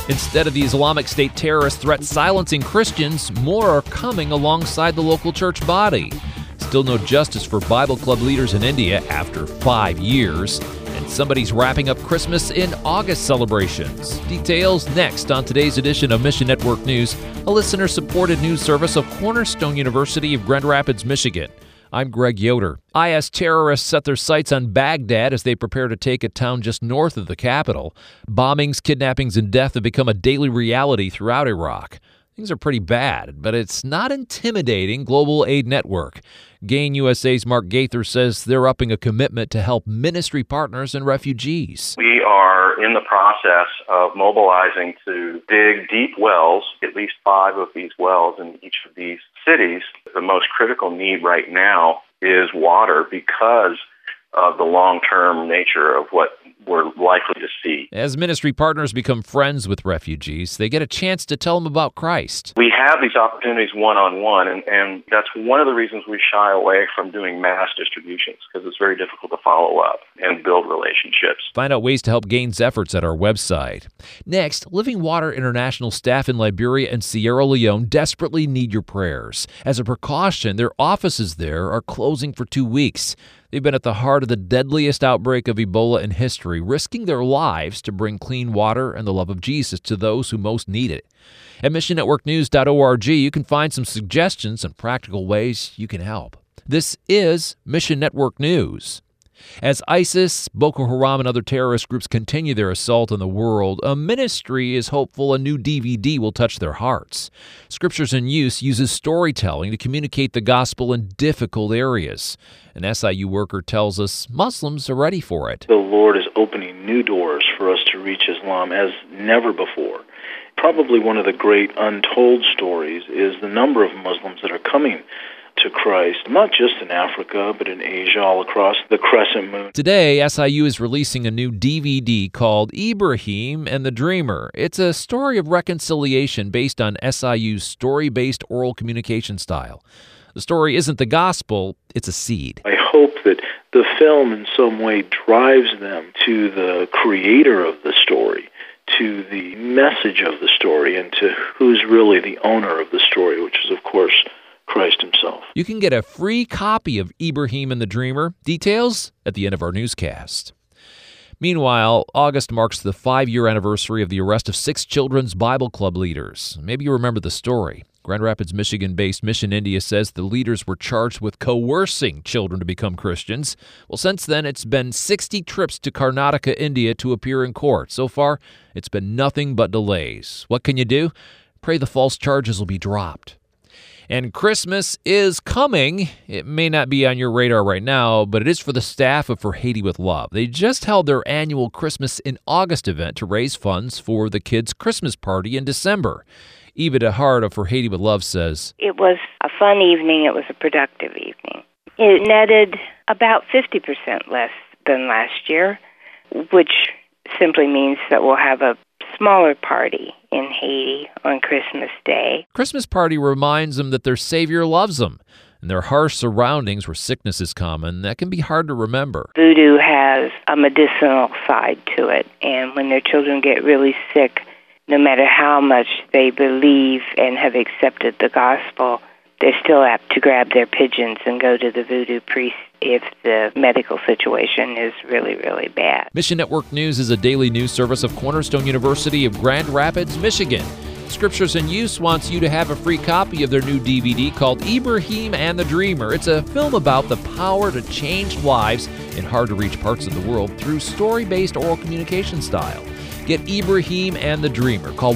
Instead of the Islamic State terrorist threat silencing Christians, more are coming alongside the local church body. Still no justice for Bible Club leaders in India after 5 years. And somebody's wrapping up Christmas in August celebrations. Details next on today's edition of Mission Network News, a listener-supported news service of Cornerstone University of Grand Rapids, Michigan. I'm Greg Yoder. IS terrorists set their sights on Baghdad as they prepare to take a town just north of the capital. Bombings, kidnappings, and death have become a daily reality throughout Iraq. Things are pretty bad, but it's not intimidating Global Aid Network. Gain USA's Mark Gaither says they're upping a commitment to help ministry partners and refugees. We are in the process of mobilizing to dig deep wells, at least 5 of these wells in each of these cities. The most critical need right now is water because of the long-term nature of what we're likely to see. As ministry partners become friends with refugees, they get a chance to tell them about Christ. We have these opportunities one-on-one, and that's one of the reasons we shy away from doing mass distributions, because it's very difficult to follow up and build relationships. Find out ways to help Gain's efforts at our website. Next, Living Water International staff in Liberia and Sierra Leone desperately need your prayers. As a precaution, their offices there are closing for 2 weeks. They've been at the heart of the deadliest outbreak of Ebola in history, risking their lives to bring clean water and the love of Jesus to those who most need it. At missionnetworknews.org, you can find some suggestions and practical ways you can help. This is Mission Network News. As ISIS, Boko Haram, and other terrorist groups continue their assault on the world, a ministry is hopeful a new DVD will touch their hearts. Scriptures in Use uses storytelling to communicate the gospel in difficult areas. An SIU worker tells us Muslims are ready for it. The Lord is opening new doors for us to reach Islam as never before. Probably one of the great untold stories is the number of Muslims that are coming to Christ, not just in Africa, but in Asia, all across the crescent moon. Today, SIU is releasing a new DVD called Ibrahim and the Dreamer. It's a story of reconciliation based on SIU's story-based oral communication style. The story isn't the gospel, it's a seed. I hope that the film in some way drives them to the creator of the story, to the message of the story, and to who's really the owner of the story, which is, of course, Christ himself. You can get a free copy of Ibrahim and the Dreamer. Details at the end of our newscast. Meanwhile, August marks the 5-year anniversary of the arrest of 6 children's Bible Club leaders. Maybe you remember the story. Grand Rapids, Michigan-based Mission India says the leaders were charged with coercing children to become Christians. Well, since then, it's been 60 trips to Karnataka, India to appear in court. So far, it's been nothing but delays. What can you do? Pray the false charges will be dropped. And Christmas is coming. It may not be on your radar right now, but it is for the staff of For Haiti with Love. They just held their annual Christmas in August event to raise funds for the kids' Christmas party in December. Eva DeHart of For Haiti with Love says, "It was a fun evening. It was a productive evening. It netted about 50% less than last year, which simply means that we'll have a smaller party in Haiti on Christmas Day." Christmas party reminds them that their Savior loves them. In their harsh surroundings where sickness is common, that can be hard to remember. Voodoo has a medicinal side to it, and when their children get really sick, no matter how much they believe and have accepted the gospel, they're still apt to grab their pigeons and go to the voodoo priest if the medical situation is really, really bad. Mission Network News is a daily news service of Cornerstone University of Grand Rapids, Michigan. Scriptures in Use wants you to have a free copy of their new DVD called Ibrahim and the Dreamer. It's a film about the power to change lives in hard-to-reach parts of the world through story-based oral communication style. Get Ibrahim and the Dreamer. Call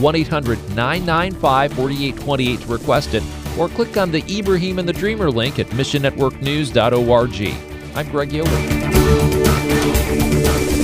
1-800-995-4828 to request it, or click on the Ibrahim and the Dreamer link at missionnetworknews.org. I'm Greg Yoder.